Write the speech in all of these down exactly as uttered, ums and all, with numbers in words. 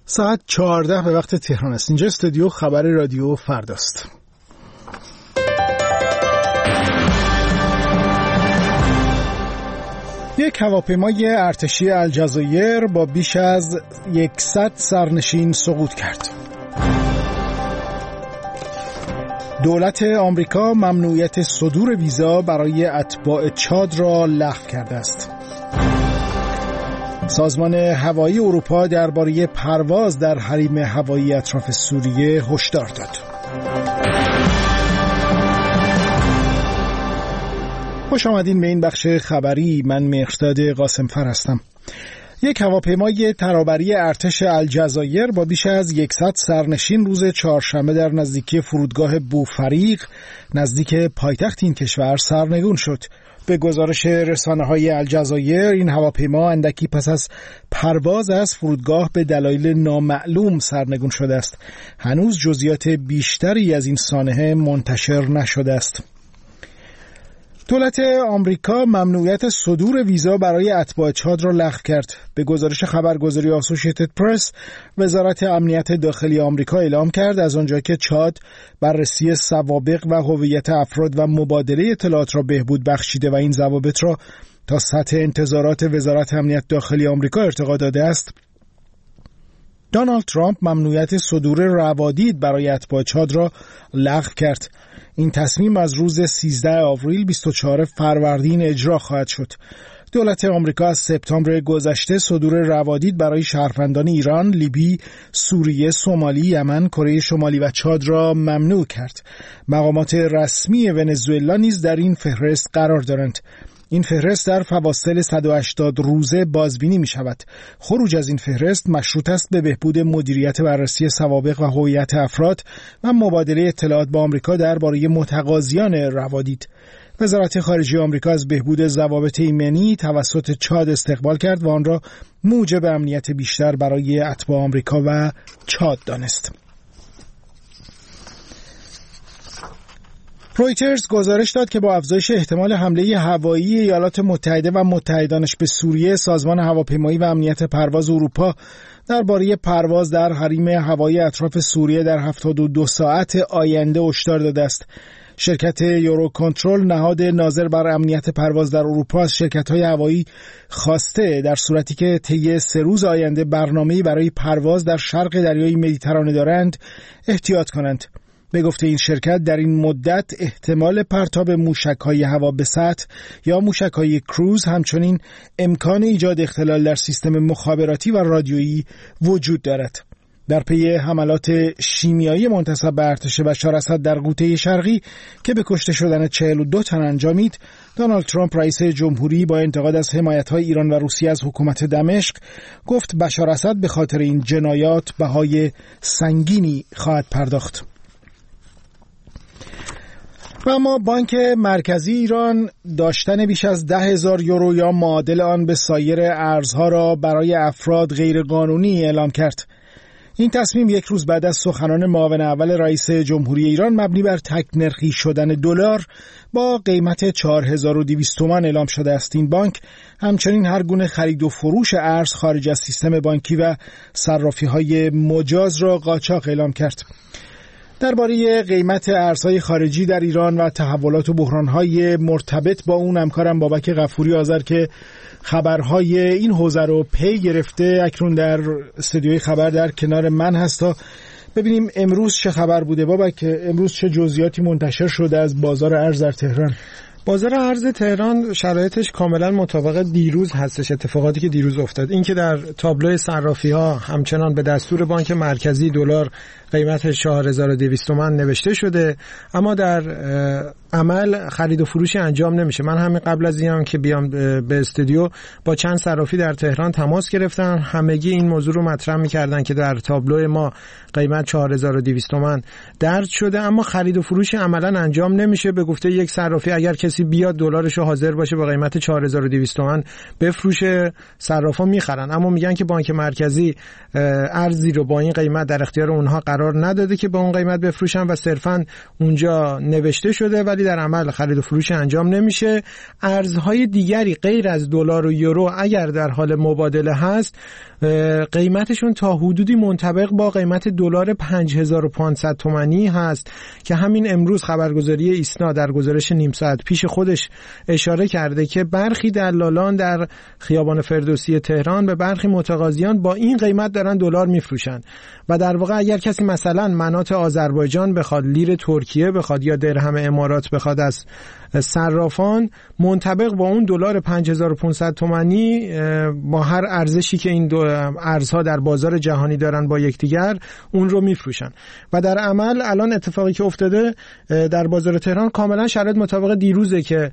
ساعت چهارده به وقت تهران است. اینجا استودیو خبر رادیو فرداست. یک هواپیمای ارتشی الجزایر با بیش از صد سرنشین سقوط کرد. دولت آمریکا ممنوعیت صدور ویزا برای اتباع چاد را لغو کرده است. سازمان هوایی اروپا درباره پرواز در حریم هوایی اطراف سوریه هشدار داد. خوش آمدین به این بخش خبری. من مهرداد قاسمفر هستم. یک هواپیمای ترابری ارتش الجزایر با بیش از صد سرنشین روز چهارشنبه در نزدیکی فرودگاه بوفریق نزدیک پایتخت این کشور سرنگون شد. به گزارش رسانه‌های الجزایر این هواپیما اندکی پس از پرواز از فرودگاه به دلایل نامعلوم سرنگون شده است. هنوز جزئیات بیشتری از این سانحه منتشر نشده است. دولت آمریکا ممنوعیت صدور ویزا برای اتباع چاد را لغو کرد. به گزارش خبرگزاری آسوشیتد پرس، وزارت امنیت داخلی آمریکا اعلام کرد از آنجا که چاد بررسی سوابق و هویت افراد و مبادله اطلاعات را بهبود بخشیده و این ضوابط را تا سطح انتظارات وزارت امنیت داخلی آمریکا ارتقا داده است، دونالد ترامپ ممنوعیت صدور روادید برای اتباع چاد را لغو کرد. این تصمیم از روز سیزده آوریل بیست و چهارم فروردین اجرا خواهد شد. دولت آمریکا از سپتامبر گذشته صدور روادید برای شهروندان ایران، لیبی، سوریه، سومالی، یمن، کره شمالی و چاد را ممنوع کرد. مقامات رسمی ونزوئلا نیز در این فهرست قرار دارند. این فهرست در فواصل صد و هشتاد روزه بازبینی می شود. خروج از این فهرست مشروط است به بهبود مدیریت بررسی سوابق و هویت افراد و مبادله اطلاعات با آمریکا درباره متقاضیان روادید. وزارت خارجه آمریکا از بهبود ضوابط ایمنی توسط چاد استقبال کرد و آن را موجب امنیت بیشتر برای اتباع آمریکا و چاد دانست. رویترز گزارش داد که با افزایش احتمال حمله هوایی ایالات متحده و متحدانش به سوریه، سازمان هواپیمایی و امنیت پرواز اروپا درباره پرواز در حریم هوایی اطراف سوریه در هفتاد و دو ساعت آینده هشدار داده است. شرکت یورو کنترل، نهاد ناظر بر امنیت پرواز در اروپا، از شرکت‌های هوایی خواسته در صورتی که طی سه روز آینده برنامه‌ای برای پرواز در شرق دریای مدیترانه دارند احتیاط کنند. به گفته این شرکت در این مدت احتمال پرتاب موشک‌های هوا به سطح یا موشک‌های کروز، همچنین امکان ایجاد اختلال در سیستم مخابراتی و رادیویی وجود دارد. در پی حملات شیمیایی منتسب به ارتش بشار اسد در غوطه شرقی که به کشته شدن چهل و دو تن انجامید، دونالد ترامپ رئیس جمهوری با انتقاد از حمایت‌های ایران و روسیه از حکومت دمشق گفت بشار اسد به خاطر این جنایات بهای سنگینی خواهد پرداخت. و اما بانک مرکزی ایران داشتن بیش از ده هزار یورو یا معادل آن به سایر ارزها را برای افراد غیرقانونی اعلام کرد. این تصمیم یک روز بعد از سخنان معاون اول رئیس جمهوری ایران مبنی بر تک نرخی شدن دلار با قیمت چهار هزار و دویست تومان اعلام شده است. این بانک همچنین هر گونه خرید و فروش ارز خارج از سیستم بانکی و صرافی‌های مجاز را قاچاق اعلام کرد. درباره قیمت ارزهای خارجی در ایران و تحولات و بحران‌های مرتبط با اون همکارم بابک غفوری آذر که خبرهای این حوزه رو پی گرفته اکنون در استودیوی خبر در کنار من هست تا ببینیم امروز چه خبر بوده. بابک، امروز چه جزئیاتی منتشر شده از بازار ارز در تهران؟ بازار ارز تهران شرایطش کاملا مطابق دیروز هستش، اتفاقاتی که دیروز افتاد. این که در تابلو صرافی‌ها همچنان به دستور بانک مرکزی دلار قیمت چهار هزار و دویست تومان نوشته شده، اما در عمل خرید و فروشی انجام نمیشه. من همین قبل از اینم که بیام به استودیو با چند صرافی در تهران تماس گرفتم، همگی این موضوع رو مطرح می‌کردن که در تابلو ما قیمت چهار هزار و دویست تومان درج شده، اما خرید و فروشی عملاً انجام نمیشه. به گفته یک صرافی اگر کسی بیاد دلارش رو حاضر باشه با قیمت چهار هزار و دویست تومان بفروشه، صرافا میخرن، اما میگن که بانک مرکزی ارزی رو با این قیمت در اختیار اونها قرار قرار نداده که به اون قیمت بفروشن و صرفاً اونجا نوشته شده ولی در عمل خرید و فروش انجام نمیشه. ارزهای دیگری غیر از دلار و یورو اگر در حال مبادله هست قیمتشون تا حدودی منطبق با قیمت دلار پنج هزار و پانصد تومانی هست که همین امروز خبرگزاری ایسنا در گزارش نیم ساعت پیش خودش اشاره کرده که برخی دلالان در خیابان فردوسی تهران به برخی متقاضیان با این قیمت دارن دلار میفروشن و در واقع اگر کسی مثلا مناط آذربایجان بخواد لیر ترکیه بخواد یا درهم امارات بخواد از صرافان منطبق با اون دلار پنج هزار و پانصد تومانی با هر ارزشی که این دو ارزها در بازار جهانی دارن با یکدیگر اون رو میفروشن و در عمل الان اتفاقی که افتاده در بازار تهران کاملا شرایط مطابق دیروزه که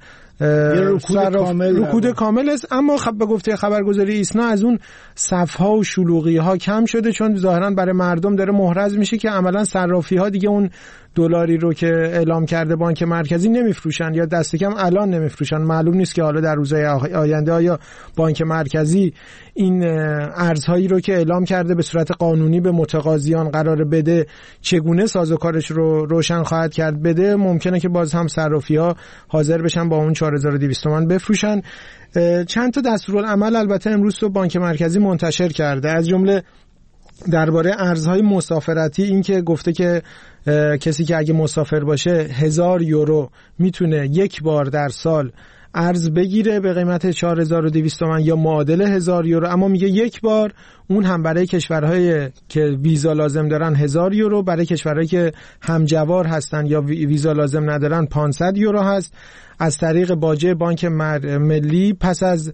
رکود کامل رکود کامل است. اما خب به گفته خبرگزاری ایسنا از اون صفها و شلوغی ها کم شده چون ظاهرا برای مردم داره محرز میشه که عملا صرافی ها دیگه اون دلاری رو که اعلام کرده بانک مرکزی نمیفروشن یا دست کم الان نمیفروشن. معلوم نیست که حالا در روزهای آینده آیا بانک مرکزی این ارزهایی رو که اعلام کرده به صورت قانونی به متقاضیان قرار بده چگونه سازوکارش رو روشن خواهد کرد بده. ممکنه که باز هم صرافی ها حاضر بشن با اون چهار هزار و دویست تومان بفروشن. چند تا دستورالعمل البته امروز تو بانک مرکزی منتشر کرده از جمله درباره ارزهای مسافرتی این که گفته که کسی که اگه مسافر باشه هزار یورو میتونه یک بار در سال ارز بگیره به قیمت چهار هزار و دویست تومان یا معادل هزار یورو، اما میگه یک بار. اون هم برای کشورهایی که ویزا لازم دارن هزار یورو، برای کشورهایی که همجوار هستن یا ویزا لازم ندارن پانصد یورو هست. از طریق باجه بانک ملی پس از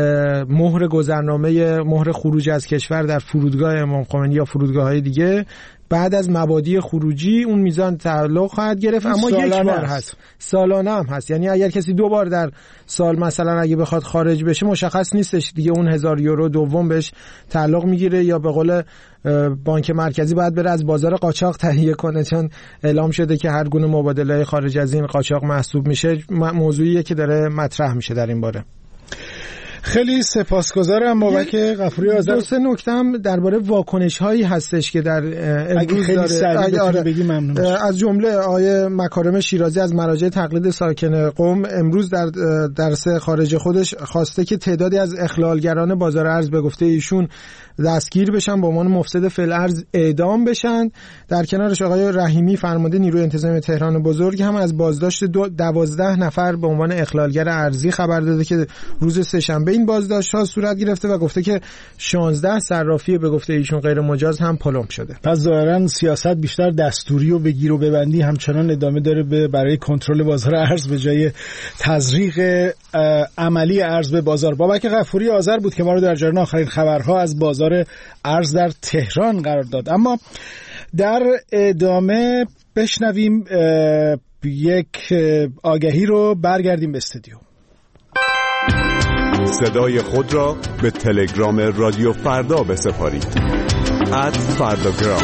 مهر گذرنامه مهر خروج از کشور در فرودگاه امام خمینی یا فرودگاه‌های دیگه بعد از مبادی خروجی اون میزان تعلق خواهد گرفت، اما یک بار هست. هست سالانه هم هست، یعنی اگر کسی دو بار در سال مثلا اگه بخواد خارج بشه مشخص نیستش دیگه اون هزار یورو دوم بهش تعلق میگیره یا به قول بانک مرکزی باید بره از بازار قاچاق تهیه کنه چون اعلام شده که هر گونه مبادله خارج از این قاچاق محسوب میشه. موضوعیه که داره مطرح میشه در این باره. خیلی سپاسگزارم بابک غفوری آذر. دو سه نکته هم درباره واکنش هایی هستش که در امروز داره آره بگی ممنون. از جمله آقای مکارم شیرازی از مراجع تقلید ساکن قم امروز در درس خارج خودش خواسته که تعدادی از اخلالگران بازار ارز به گفته ایشون دستگیر بشن به عنوان مفسد فی الارض اعدام بشن. در کنارش آقای رحیمی فرمانده نیروی انتظامی تهران بزرگ هم از بازداشت دوازده نفر به عنوان اخلالگر ارزی خبر داده که روز سه‌شنبه این بازداشت ها صورت گرفته و گفته که شانزده صرافی به گفته ایشون غیر مجاز هم پلم شده. پس ظاهرا سیاست بیشتر دستوری و بگیر و ببندی همچنان ادامه داره به برای کنترل بازار ارز به جای تزریق عملی ارز به بازار. بابک غفوری آذر بود که ما رو در جریان آخرین خبرها از بازار ارز در تهران قرار داد. اما در ادامه بشنویم یک آگهی رو، برگردیم به استودیو. صدای خود را به تلگرام رادیو فردا بسپارید. ات فرداگرام.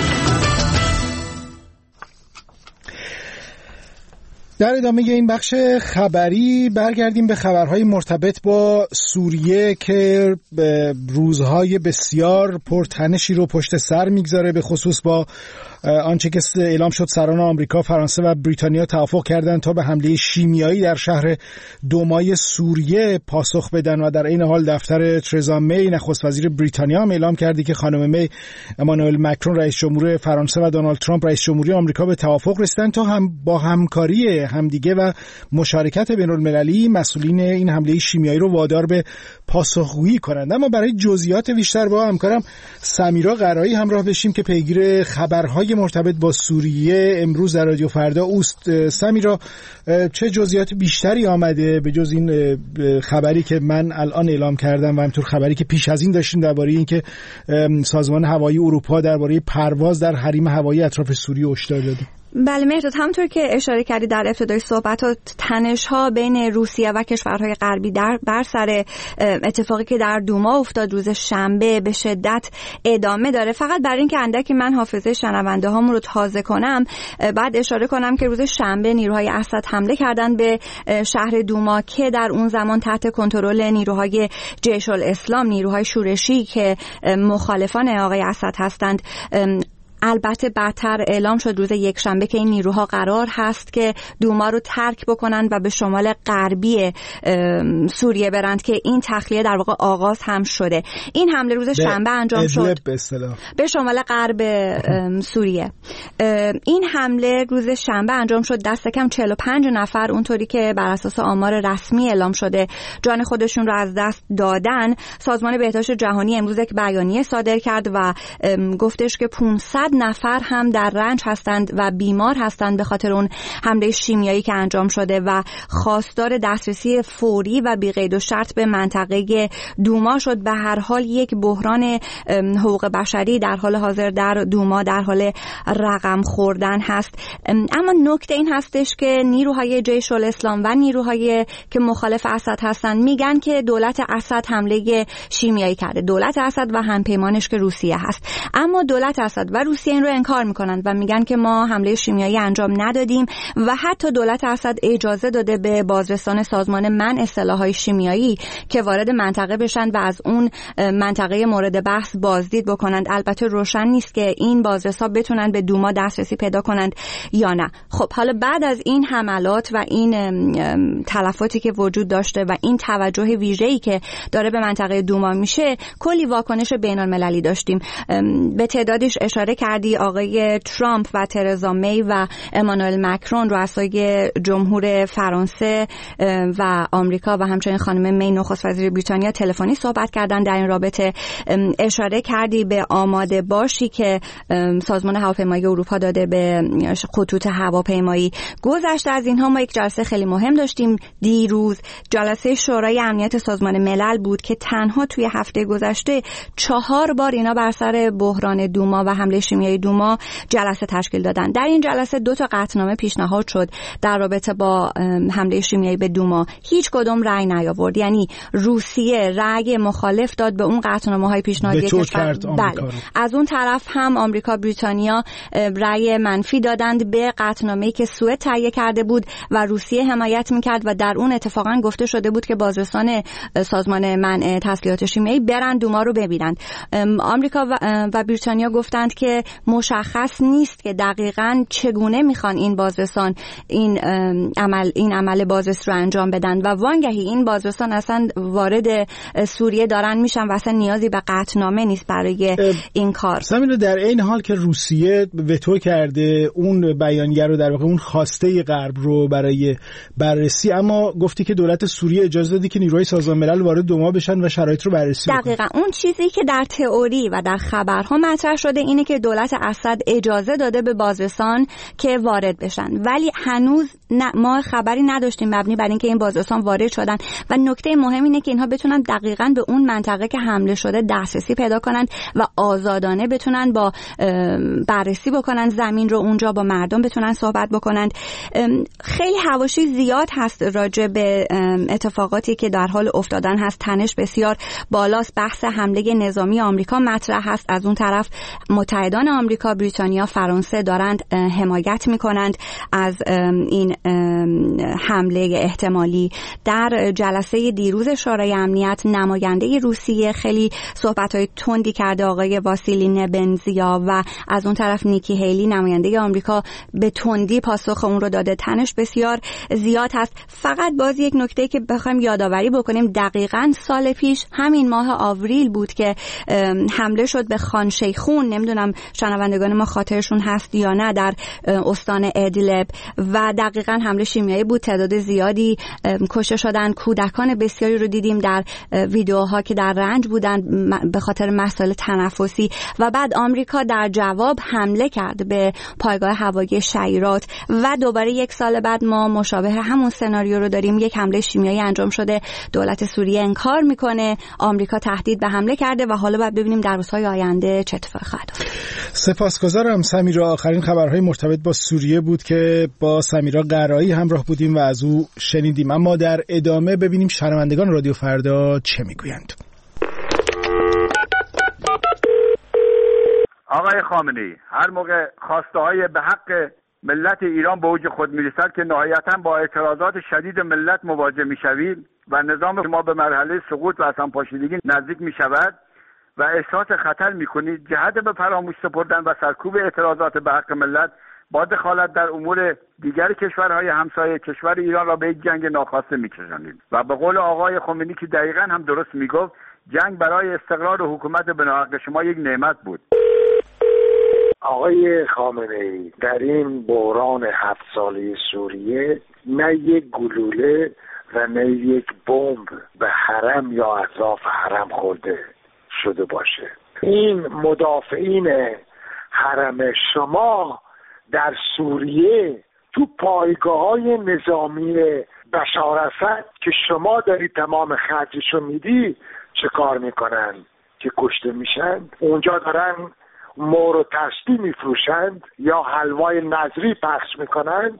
در ادامه این بخش خبری برگردیم به خبرهای مرتبط با سوریه که روزهای بسیار پرتنشی رو پشت سر میگذاره، به خصوص با آنچه که اعلام شد سران آمریکا، فرانسه و بریتانیا توافق کردند تا به حمله شیمیایی در شهر دومای سوریه پاسخ بدن و در این حال دفتر ترزا می نخست وزیر بریتانیا هم اعلام کرده که خانم می، امانوئل مکرون رئیس جمهور فرانسه و دونالد ترامپ رئیس جمهوری آمریکا به توافق رسیدن تا هم با همکاری همدیگه و مشارکت بین‌المللی مسئولین این حمله شیمیایی رو وادار به پاسخگویی کنند. اما برای جزئیات بیشتر با همکارم سمیرا قرایی همراه بشیم که پیگیر خبرهای مرتبط با سوریه امروز در رادیو فردا اوست. سمیرا، چه جزئیات بیشتری آمده به جز این خبری که من الان اعلام کردم و همینطور خبری که پیش از این داشتیم درباره اینکه سازمان هوایی اروپا درباره پرواز در حریم هوایی اطراف سوریه هشدار داده؟ بله مهرداد، همونطور که اشاره کردی در ابتدای صحبتات، تنش‌ها بین روسیه و کشورهای غربی در بر سر اتفاقی که در دوما افتاد روز شنبه به شدت ادامه داره. فقط برای اینکه اندکی من حافظه شنونده هامون رو تازه کنم، بعد اشاره کنم که روز شنبه نیروهای اسد حمله کردن به شهر دوما که در اون زمان تحت کنترل نیروهای جیش الاسلام، نیروهای شورشی که مخالفان آقای اسد هستند البته بعدتر اعلام شد روز یکشنبه که این نیروها قرار هست که دوما رو ترک بکنند و به شمال غربی سوریه برند که این تخلیه در واقع آغاز هم شده. این حمله روز شنبه انجام شد به اصطلاح به شمال غرب سوریه. این حمله روز شنبه انجام شد، دست کم چهل و پنج نفر اونطوری که بر اساس آمار رسمی اعلام شده جان خودشون رو از دست دادن. سازمان بهداشت جهانی امروز یک بیانیه صادر کرد و گفتش که پانصد نفر هم در رنج هستند و بیمار هستند به خاطر اون حمله شیمیایی که انجام شده و خواستار دسترسی فوری و بی قید و شرط به منطقه دوما شد. به هر حال یک بحران حقوق بشری در حال حاضر در دوما در حال رقم خوردن هست. اما نکته این هستش که نیروهای جیش الاسلام و نیروهای که مخالف اسد هستن میگن که دولت اسد حمله شیمیایی کرده، دولت اسد و همپیمانش که روسیه هست. اما دولت اسد و روسیه این رو انکار میکنن و میگن که ما حمله شیمیایی انجام ندادیم و حتی دولت اسد اجازه داده به بازرسان سازمان منع سلاح‌های شیمیایی که وارد منطقه بشن و از اون منطقه مورد بحث بازدید بکنند. البته روشن نیست که این بازرسا بتونن به دوما دسترسی پیدا کنند یا نه. خب حالا بعد از این حملات و این تلفاتی که وجود داشته و این توجه ویژه‌ای که داره به منطقه دوما میشه، کلی واکنش بین‌المللی داشتیم. به تعدادش اشاره کردی. آقای ترامپ و ترزا می و امانوئل مکرون رؤسای جمهور فرانسه و آمریکا و همچنین خانم می نخست وزیر بریتانیا تلفنی صحبت کردن در این رابطه. اشاره کردی به آماده باشی که سازمان هواپیمایی اروپا داده به خطوط هواپیمایی. گذشته از اینها ما یک جلسه خیلی مهم داشتیم دیروز، جلسه شورای امنیت سازمان ملل بود که تنها توی هفته گذشته چهار بار اینا بر سر بحران دوما و حمله شیمیایی دوما جلسه تشکیل دادن. در این جلسه دو تا قطعنامه پیشنهاد شد در رابطه با حمله شیمیایی به دوما. هیچ کدوم رأی نیاورد، یعنی روسیه رأی مخالف داد به اون قطعنامه‌های پیشنهادی کشور. بله. از اون طرف هم آمریکا، بریتانیا رأی منفی دادند به قطعنامه‌ای که سوئد تهیه کرده بود و روسیه حمایت می‌کرد و در اون اتفاقا گفته شده بود که بازرسان سازمان منع تسلیحات شیمیایی برن دوما رو ببینند. آمریکا و بریتانیا گفتند که مشخص نیست که دقیقاً چگونه میخوان این بازرسان این عمل این عمل بازرسی رو انجام بدن و وانگهی این بازرسان اصلا وارد سوریه دارن میشن و اصلا نیازی به قطعنامه نیست برای این کار. سمینو در این حال که روسیه وتو کرده اون بیانیه رو، در واقع اون خواسته غرب رو برای بررسی، اما گفتی که دولت سوریه اجازه دادی که نیروهای سازمان ملل وارد دوما بشن و شرایط رو بررسی بکنن. دقیقاً اون چیزی که در تئوری و در خبرها مطرح شده اینه که دولت اسد اجازه داده به بازرسان که وارد بشن، ولی هنوز ما خبری نداشتیم مبنی بر اینکه این بازرسان وارد شدن و نکته مهم اینه که اینها بتونن دقیقاً به اون منطقه که حمله شده دسترسی پیدا کنن و آزادانه بتونن با بررسی بکنن زمین رو، اونجا با مردم بتونن صحبت بکنن. خیلی حواشی زیاد هست راجع به اتفاقاتی که در حال افتادن هست. تنش بسیار بالاست. بحث حمله نظامی آمریکا مطرح هست. از اون طرف متحدان آمریکا، بریتانیا، فرانسه دارند حمایت میکنند از این حمله احتمالی. در جلسه دیروز شورای امنیت نماینده روسیه خیلی صحبت‌های تندی کرده، آقای واسیلی نبنزیا، و از اون طرف نیکی هیلی نماینده آمریکا به تندی پاسخ اون رو داده. تنش بسیار زیاد هست. فقط باز یک نکته که بخوایم یادآوری بکنیم، دقیقاً سال پیش همین ماه آوریل بود که حمله شد به خان شیخون، نمیدونم شنوندگان ما خاطرشون هست یا نه، در استان ادلب، و دقیقاً حمله شیمیایی بود. تعداد زیادی کشته شدن. کودکان بسیاری رو دیدیم در ویدیوها که در رنج بودن به خاطر مسائل تنفسی. و بعد آمریکا در جواب حمله کرد به پایگاه هوایی شیرات و دوباره یک سال بعد ما مشابه همون سناریو رو داریم. یک حمله شیمیایی انجام شده، دولت سوریه انکار میکنه، آمریکا تهدید به حمله کرده و حالا باید ببینیم در روزهای آینده چه اتفاقی خواهد افتاد. سپاسگزارم سمیرا. آخرین خبرهای مرتبط با سوریه بود که با سمیرا قرایی همراه بودیم و از او شنیدیم. اما در ادامه ببینیم شنوندگان رادیو فردا چه میگویند. آقای خامنه‌ای، هر موقع خواسته‌های به حق ملت ایران به اوج خود میرسد که نهایتاً با اعتراضات شدید ملت مواجه میشوید و نظام ما به مرحله سقوط و اصلا پاشیدگی نزدیک میشود، و احساس خطر میکنید جهت به فراموش سپردن و سرکوب اعتراضات به حق ملت با دخالت در امور دیگر کشورهای همسایه کشور ایران را به یک جنگ ناخواسته میکشانید و به قول آقای خمینی که دقیقاً هم درست میگفت جنگ برای استقرار حکومت بناحق شما یک نعمت بود. آقای خامنه‌ای در این بحران هفت ساله سوریه نه یک گلوله و نه یک بمب به حرم یا اطراف حرم خورده شده باشه. این مدافعین حرم شما در سوریه تو پایگاه‌های نظامی بشار اسد که شما داری تمام خرجشو میدی چه کار میکنن که کشته میشن؟ اونجا دارن مور و تسبیح میفروشند یا حلوای نظری پخش میکنند؟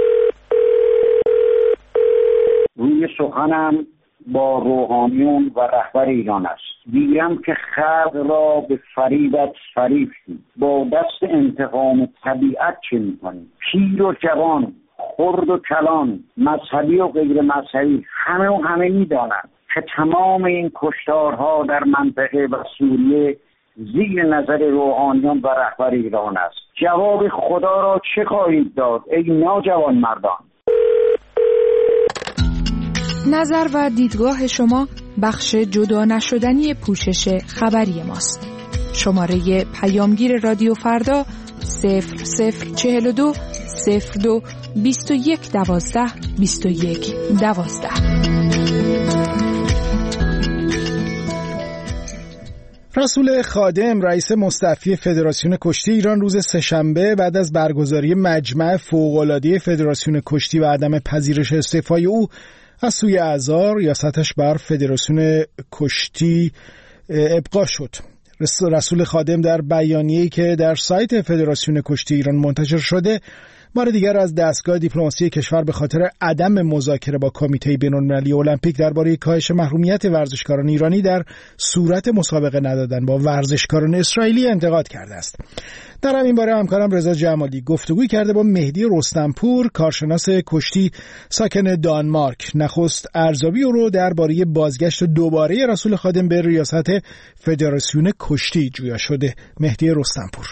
روی سخنم با روحانیون و رهبر ایران است. دیگرم که خلق را به فریبت فریفتی، با دست انتقام طبیعت چه میکنی؟ پیر و جوان، خرد و کلان، مذهبی و غیر مذهبی، همه و همه میدانند که تمام این کشتارها در منطقه و سوریه زیر نظر روحانیون و رهبر ایران است. جواب خدا را چه خواهید داد ای ناجوان مردان؟ نظر و دیدگاه شما بخش جدا نشدنی پوشش خبری ماست. شماره پیامگیر رادیو فردا صفر صفر چهل و دو صفر دو بیست و یک دوازده بیست و یک دوازده. رسول خادم رئیس مستعفی فدراسیون کشتی ایران روز سه‌شنبه بعد از برگزاری مجمع فوق‌العاده فدراسیون کشتی و عدم پذیرش استعفای او از سوی اعضا ریاستش بر فدراسیون کشتی ابقا شد. رسول خادم در بیانیه‌ای که در سایت فدراسیون کشتی ایران منتشر شده بار دیگر از دستگاه دیپلماسی کشور به خاطر عدم مذاکره با کمیته بین‌المللی المپیک درباره کاهش محرومیت ورزشکاران ایرانی در صورت مسابقه ندادن با ورزشکاران اسرائیلی انتقاد کرده است. در همین باره همکارم رضا جمالی گفتگوی کرده با مهدی رستمپور، کارشناس کشتی ساکن دانمارک. نخست ارزیابی او رو درباره بازگشت دوباره رسول خادم به ریاست فدراسیون کشتی جویا شده. مهدی رستمپور: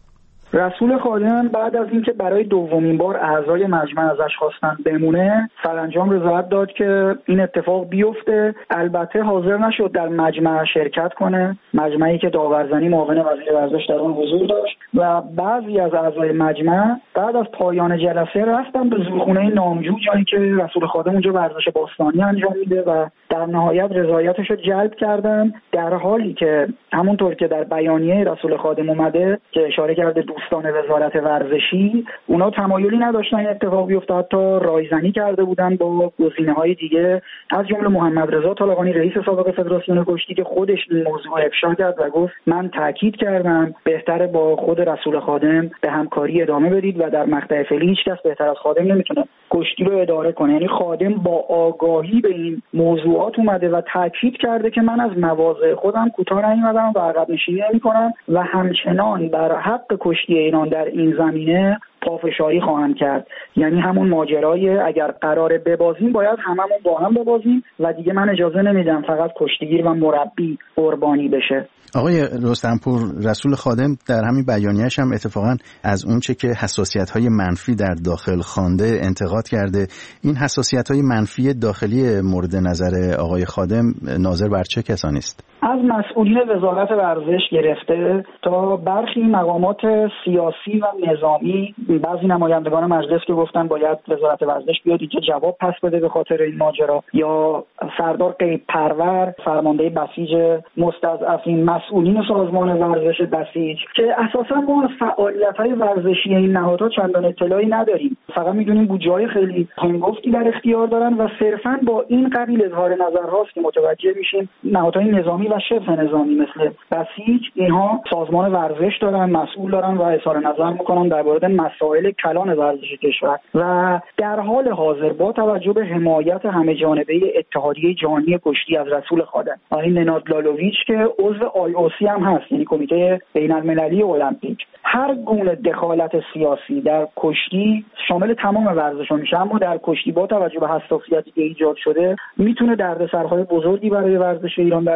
رسول خادم بعد از اینکه برای دومین بار اعضای مجمع ازش خواستن بمونه، سرانجام رضایت داد که این اتفاق بیفته. البته حاضر نشد در مجمع شرکت کنه، مجمعی که داورزنی معاون وزیر ورزش در اون حضور داشت و بعضی از اعضای مجمع بعد از پایان جلسه رفتن به زورخونه نامجو، جایی که رسول خادم اونجا ورزش باستانی انجام میده و در نهایت رضایتش رو جلب کردن، در حالی که همونطور که در بیانیه رسول خادم اومده که اشاره کرده دوستان وزارت ورزشی، اونا تمایلی نداشتن این اتفاق بیفته، حتی رایزنی کرده بودن با گزینه‌های دیگه، از جمله محمد رضا طالقانی رئیس سابق فدراسیون کشتی که خودش این موضوع افشا کرد و گفت من تاکید کردم بهتره با خود رسول خادم به همکاری ادامه بدید و در مقطع فعلی هیچ کس بهتر از خادم نمیتونه کشتی رو اداره کنه. یعنی خادم با آگاهی به این موضوعات اومده و تاکید کرده که من از مواضع خودم کوتاه نمیادم و عقب نشینی نمی‌کنم و همچنان بر حق کشتی ایران در این زمینه پافشاری خواهم کرد. یعنی همون ماجرای اگر قراره ببازیم باید هممون با هم ببازیم و دیگه من اجازه نمیدم فقط کشتیگیر و مربی قربانی بشه. آقای رستمپور، رسول خادم در همین بیانیه‌اش هم اتفاقا از اونچه که حساسیت‌های منفی در داخل خوانده انتقاد کرده. این حساسیت‌های منفی داخلی مورد نظر آقای خادم ناظر بر چه کسانی است؟ از مسئولین وزارت ورزش گرفته تا برخی مقامات سیاسی و نظامی، بعضی نمایندگان مجلس که گفتن باید وزارت ورزش بیاد اینجا جواب پس بده به خاطر این ماجرا، یا سردار غیب پرور فرمانده بسیج مستضعفین، مسئولین سازمان ورزش بسیج، که اساسا ما از فعالیت‌های ورزشی این نهادها چندان اطلاعی نداریم، فقط می‌دونیم بودجه‌های خیلی هنگفتی در اختیار دارن و صرفاً با این قبیل اظهار نظرهاست که متوجه میشیم نهادهای نظامی و شبه نظامی مثل بسیج اینها سازمان ورزش دارن، مسئول دارن و اظهار نظر میکنن درباره مسائل کلان ورزش کشور. و در حال حاضر با توجه به حمایت همه جانبه اتحادیه جهانی کشتی از رسول خادم، آقای نناد لالوویچ که عضو آی او سی هم هست، یعنی کمیته بین‌المللی المپیک، هر گونه دخالت سیاسی در کشتی شامل تمام ورزش‌ها میشه، اما در کشتی با توجه به حساسیتی که ایجاد شده میتونه دردسرهای بزرگی برای ورزش ایران در پی داشته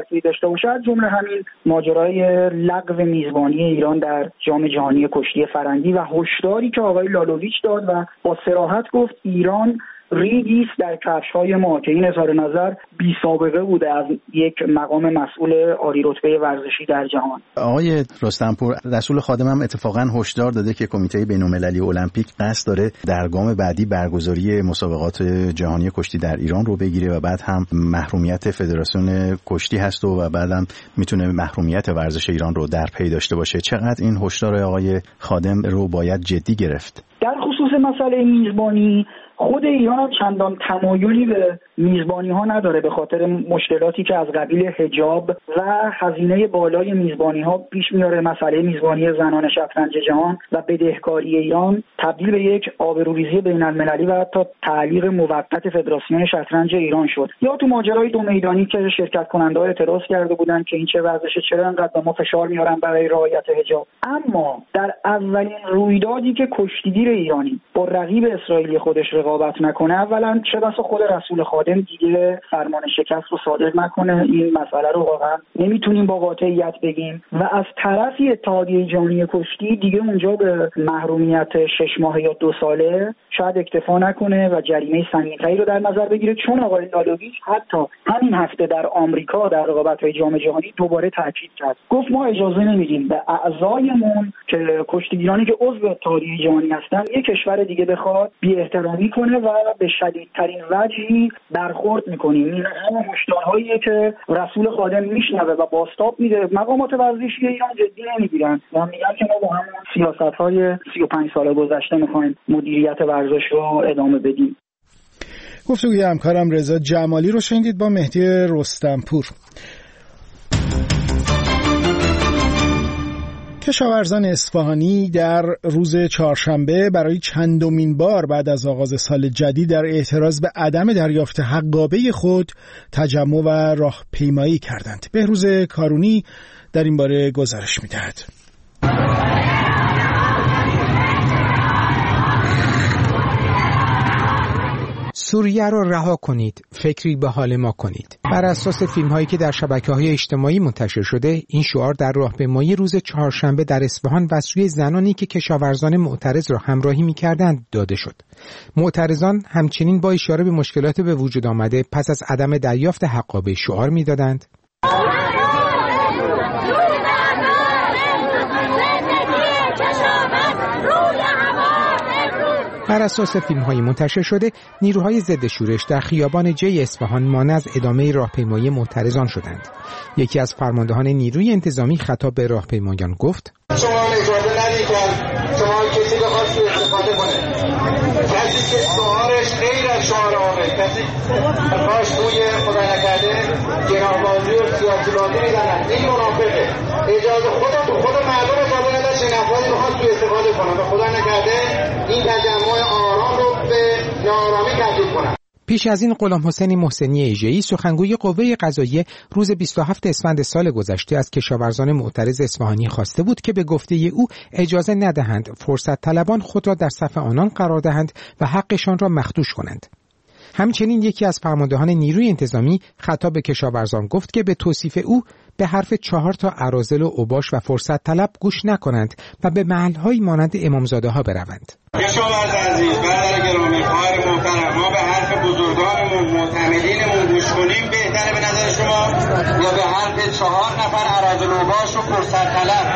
داشته باشه، از جمله همین ماجرای لغو میزبانی ایران در جام جهانی کشتی فرنگی و هشداری که آقای لالوویچ داد و با صراحت گفت ایران ریگیست در کفش‌های ما، که این اظهار نظر بی سابقه بوده از یک مقام مسئول عالی رتبه ورزشی در جهان. آقای رستمپور، رسول خادم هم اتفاقاً هشدار داده که کمیته بین‌المللی المپیک قصد داره در گام بعدی برگزاری مسابقات جهانی کشتی در ایران رو بگیره و بعد هم محرومیت فدراسیون کشتی هست و بعدم میتونه محرومیت ورزش ایران رو در پی داشته باشه. چقدر این هشدار آقای خادم رو باید جدی گرفت؟ در خصوص مسئله میزبانی، خود ایران هم چندان تمایلی به میزبانی ها نداره به خاطر مشکلاتی که از قبیل حجاب و هزینه بالای میزبانی ها پیش میاره. مسئله میزبانی زنان شطرنج جهان و بدهکاری ایران تبدیل به یک آبروریزی بین المللی و حتی تعلیق موقت فدراسیون شطرنج ایران شد. یا تو ماجرای دو میدانی که شرکت کننده ها اعتراض کرده بودند که این چه ورزشه، چرا انقدر به ما فشار میارن برای رعایت حجاب. اما در اولین رویدادی که کشتیگیر ایرانی با رقیب اسرائیلی خودش رقابت نکنه، اولا چه بسا خود رسول خادم دیگه فرمان شکست رو صادر نکنه، این مسئله رو واقعا نمیتونیم با قاطعیت بگیم. و از طرفی اتحادیه جهانی کشتی دیگه اونجا به محرومیت شش ماه یا دو ساله شاید اکتفا نکنه و جریمه سنگین‌تری رو در نظر بگیره، چون آقای لالوویچ حتی همین هفته در آمریکا در رقابت‌های جام جهانی دوباره تاکید کرد، گفت ما اجازه نمیدیم به اعضایمون که کشتیگیرانی که عضو اتحادیه جهانی هستن یک کشور دیگه بخواد بی‌احترامی کنه و به شدیدترین وجهی برخورد میکنیم. این همه هشدارهاییه که رسول خادم میشنوه و بازتاب میده. مقامات ورزشی ایران جدی نمیگیرن و میگن که ما با همون سیاست‌های سی و پنج سال گذشته میخوایم مدیریت ورزش رو ادامه بدیم. گفتگوی همکارم رضا جمالی رو شنیدید با مهدی رستمپور. کشاورزان اصفهانی در روز چهارشنبه برای چندمین بار بعد از آغاز سال جدید در اعتراض به عدم دریافت حقابه خود تجمع و راهپیمایی کردند. بهروز کارونی در این باره گزارش می‌دهد. سوریه را رها کنید، فکری به حال ما کنید. بر اساس فیلم هایی که در شبکه‌های اجتماعی منتشر شده، این شعار در راهپیمایی روز چهارشنبه در اصفهان و سوی زنانی که کشاورزان معترض را همراهی می‌کردند داده شد. معترضان همچنین با اشاره به مشکلات به وجود آمده پس از عدم دریافت حقابه شعار می‌دادند: بر اساس فیلم‌های منتشر شده، نیروهای ضد شورش در خیابان جی اصفهان مانع از ادامه راهپیمایی معترضان شدند. یکی از فرماندهان نیروی انتظامی خطاب به راهپیمایان گفت: شما اجازه ندید شما کسی بخواد سوء استفاده کنه. کسی که شعارش غیر از شعار آمد، کسی کاش روی خدا نکرده جنابازی و سیاسی بازی میزنن، این منافقه. اجازه خدا تو خود مردم اجازه نداد چه نفری بخواد سوء استفاده کنه و خدا نکرده این تجمع آرام رو به ناآرامی تبدیل کنه. پیش از این غلام حسین محسنی ایجه‌ای سخنگوی قوه قضاییه روز بیست و هفتم اسفند سال گذشته از کشاورزان معترض اصفهانی خواسته بود که به گفته او اجازه ندهند فرصت طلبان خود را در صف آنان قرار دهند و حقشان را مخدوش کنند. همچنین یکی از فرماندهان نیروی انتظامی خطاب به کشاورزان گفت که به توصیف او به حرف چهار تا اراذل و اوباش و فرصت طلب گوش نکنند و به محل‌های مانند امامزاده ها بروند. کشاورز عزیز، برادر گرامی، خواهر محترم، ما به حرف بزرگانمون معتمدینمون گوش کنیم بهتره به نظر شما یا به حرف چهار نفر اراذل و اوباش و فرصت طلب؟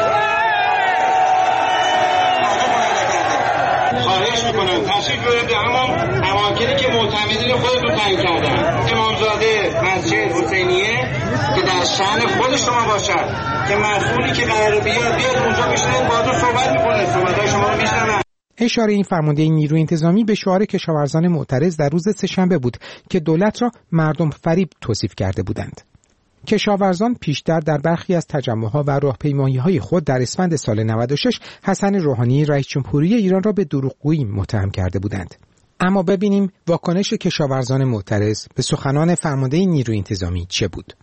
خواهش میکنم تشریف بیارید به همون اماکنی که معتمدین خودتون تعیین کردن. امامزاده مسجد حسینیه که در شأن خود شما باشد که مسئولی که قراره بیاد بیاد اونجا بشینه باهاتون صحبت میکنه، صحبت‌های شما رو میشنون. اشاره این فرمانده نیروی انتظامی به شعار کشاورزان معترض در روز سه‌شنبه بود که دولت را مردم فریب توصیف کرده بودند. کشاورزان پیشتر در برخی از تجمع‌ها و راهپیمایی‌های خود در اسفند سال نود و شش حسن روحانی رئیس جمهوری ایران را به دروغگویی متهم کرده بودند. اما ببینیم واکنش کشاورزان معترض به سخنان فرمانده نیروی انتظامی چه بود.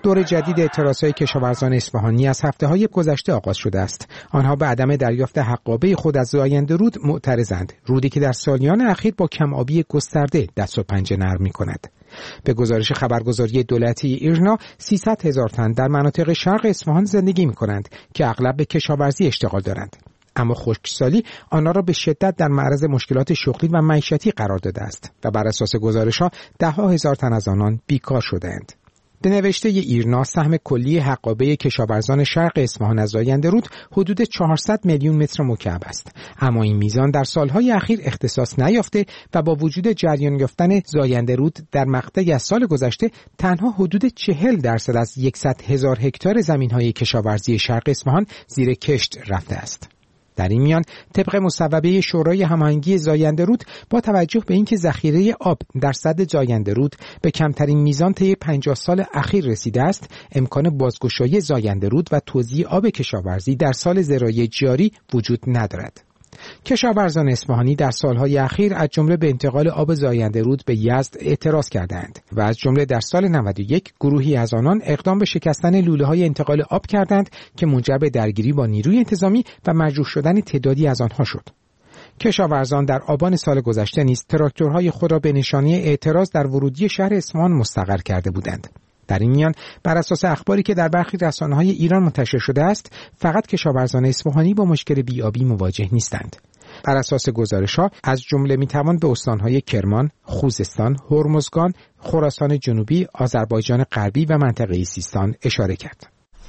دور جدید اعتراضهای کشاورزان اصفهانی از هفته‌های گذشته آغاز شده است. آنها به عدم دریافت حقابه خود از زاینده رود معترضند. رودی که در سالیان اخیر با کم‌آبی گسترده دست و پنجه نرم می‌کند. به گزارش خبرگزاری دولتی ایرنا، سیصد هزار تن در مناطق شرق اصفهان زندگی می‌کنند که اغلب به کشاورزی اشتغال دارند. اما خشکسالی آنها را به شدت در معرض مشکلات شغلی و معیشتی قرار داده است و بر اساس گزارش‌ها ده‌ها هزار تن از آنان بیکار شده‌اند. به نوشته ایرنا، سهم کلی حقابه کشاورزان شرق اصفهان از زاینده رود حدود چهارصد میلیون متر مکعب است، اما این میزان در سالهای اخیر اختصاص نیافته و با وجود جریان یافتن زاینده رود در مقطعی از سال گذشته تنها حدود چهل درصد از صد هزار هکتار زمین‌های کشاورزی شرق اصفهان زیر کشت رفته است. در این میان طبق مصوبه شورای هماهنگی زاینده رود، با توجه به اینکه ذخیره آب در سد زاینده رود به کمترین میزان طی پنجاه سال اخیر رسیده است، امکان بازگشایی زاینده رود و توزیع آب کشاورزی در سال زراعی جاری وجود ندارد. کشاورزان اصفهانی در سالهای اخیر از جمله به انتقال آب زاینده رود به یزد اعتراض کردند و از جمله در سال نود و یک گروهی از آنان اقدام به شکستن لوله‌های انتقال آب کردند که منجر به درگیری با نیروی انتظامی و مجروح شدن تعدادی از آنها شد. کشاورزان در آبان سال گذشته نیز تراکتورهای خود را به نشانه اعتراض در ورودی شهر اصفهان مستقر کرده بودند. در این میان بر اساس اخباری که در برخی رسانه‌های ایران منتشر شده است، فقط کشاورزان اصفهانی با مشکل بی‌آبی مواجه نیستند. بر اساس گزارش‌ها از جمله می‌توان به استان‌های کرمان، خوزستان، هرمزگان، خراسان جنوبی، آذربایجان غربی و منطقه سیستان اشاره کرد.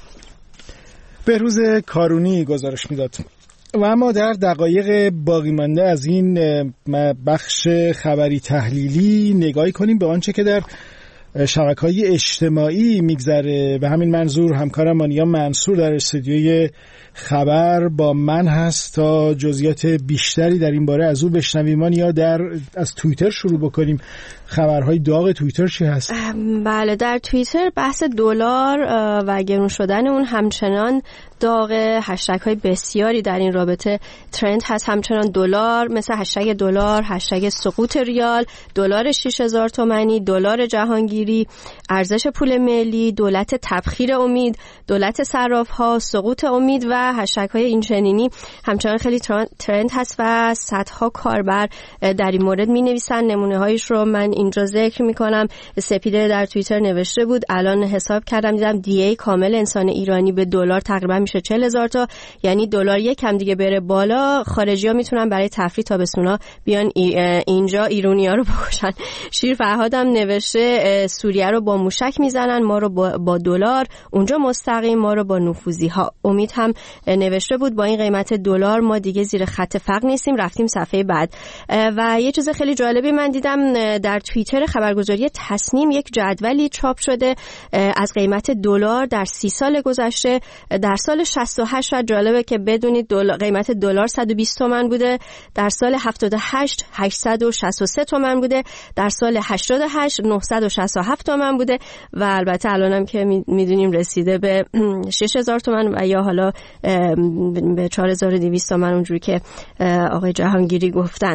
بهروز کارونی گزارش می‌داد. و اما در دقایق باقی مانده از این بخش خبری تحلیلی نگاهی کنیم به آنچه که در شبکه‌های اجتماعی میگذره. به همین منظور همکارم مانیا منصور در استودیوی خبر با من هست تا جزئیات بیشتری در این باره از او بشنویم. مانیا، در از توییتر شروع بکنیم. خبرهای داغ توییتر چی هست؟ بله، در توییتر بحث دلار و گرون شدن اون همچنان داغ. هشتگ های بسیاری در این رابطه ترند هست. همچنان دلار، مثل هشتگ دلار، هشتگ سقوط ریال، دلار شش هزار تومانی، دلار جهانگیری، ارزش پول ملی، دولت تبخیر امید، دولت صراف‌ها، سقوط امید و هشتگ های اینچنینی همچنان خیلی ترند هست و صدها کاربر در این مورد می‌نویسن. نمونه هایش رو من اینجا ذکر می‌کنم. سپیده در توییتر نوشته بود، الان حساب کردم دیدم دی ای کامل انسان ایرانی به دلار تقریبا میشه چهل هزار تا، یعنی دلار یکم دیگه بره بالا خارجی‌ها میتونن برای تفریح تابستونا بیان اینجا ایرونی‌ها رو بکشن. شیر فرهادم نوشته سوریه رو با موشک میزنن، ما رو با, با دلار، اونجا مستقیم ما رو با نفوذی‌ها. امید هم نوشته بود با این قیمت دلار ما دیگه زیر خط فقر نیستیم، رفتیم صفحه بعد. و یه چیز خیلی جالبی من دیدم در توییتر خبرگزاری تصنیم، یک جدولی چاپ شده از قیمت دلار در سی سال گذشته. در سال شصت و هشت جالبه که بدونید دلار، قیمت دلار صد و بیست تومان بوده، در سال هفتاد و هشت هشتصد و شصت و سه تومان بوده، در سال هشتاد و هشت نهصد و شصت و هفت تومان بوده و البته الانم که میدونیم رسیده به شش هزار تومان و یا حالا به چهار هزار و دویست تومان اونجوری که آقای جهانگیری گفتن.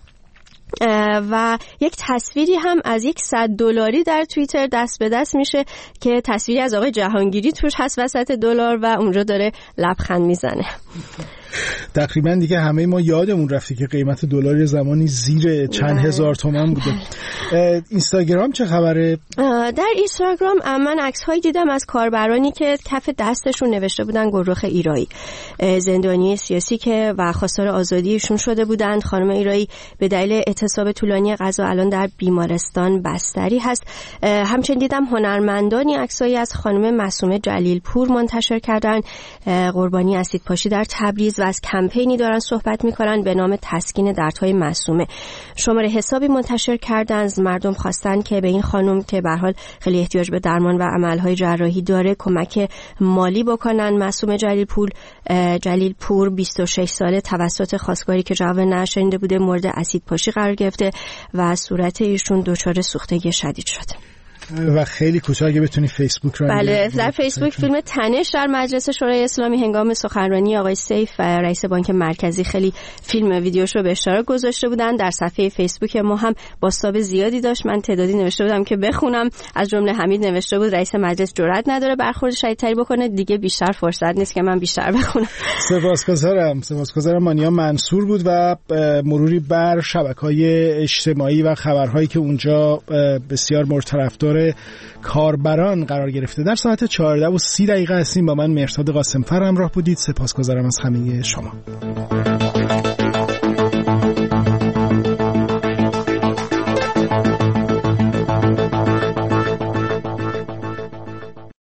و یک تصویری هم از یک صد دلاری در توییتر دست به دست میشه که تصویری از آقای جهانگیری توش هست وسط دلار و اونجا داره لبخند میزنه. تقریبا دیگه همه ما یادمون رفته که قیمت دلار زمانی زیر چند هزار تومان بوده. اینستاگرام چه خبره؟ در اینستاگرام من عکس‌هایی دیدم از کاربرانی که کف دستشون نوشته بودن گروخ ایرایی، زندانی سیاسی که و خواستار آزادیشون شده بودند. خانم ایرایی به دلیل اعتصاب طولانی غذا الان در بیمارستان بستری هست. همچنین دیدم هنرمندانی عکسایی از خانم معصومه جلیل پور منتشر کردن، قربانی اسیدپاشی در تبریز، و از کمپینی دارن صحبت میکنن به نام تسکین دردهای معصومه. شماره حسابی منتشر کردن، از مردم خواستن که به این خانم که به هر حال خیلی احتیاج به درمان و عملهای جراحی داره کمک مالی بکنن. معصومه جلیل پور جلیل پور بیست و شش ساله توسط خواستگاری که جواب نشنیده بوده مورد اسیدپاشی قرار گرفته و صورت ایشون دچار سوختگی شدید شده. و خیلی کوتاه اگه بتونی فیسبوک رو. بله، در فیسبوک فیلم تنش در مجلس شورای اسلامی هنگام سخنرانی آقای سیف و رئیس بانک مرکزی خیلی فیلم ویدیوشو به اشتراک گذاشته بودن. در صفحه فیسبوک ما هم بازتاب زیادی داشت. من تعدادی نوشته بودم که بخونم، از جمله حمید نوشته بود رئیس مجلس جرئت نداره برخورد شدیدتری بکنه، دیگه بیشتر فرصت نیست که من بیشتر بخونم. سپاسگزارم. سپاسگزارم. مانیا منصور بود و مروری بر شبکه‌های اجتماعی و خبرهایی که اونجا بسیار مورد طرفدار کاربران قرار گرفته. در ساعت چهارده و سی دقیقه هستیم. با من مهرداد قاسمفر همراه بودید. سپاسگزارم از همه شما.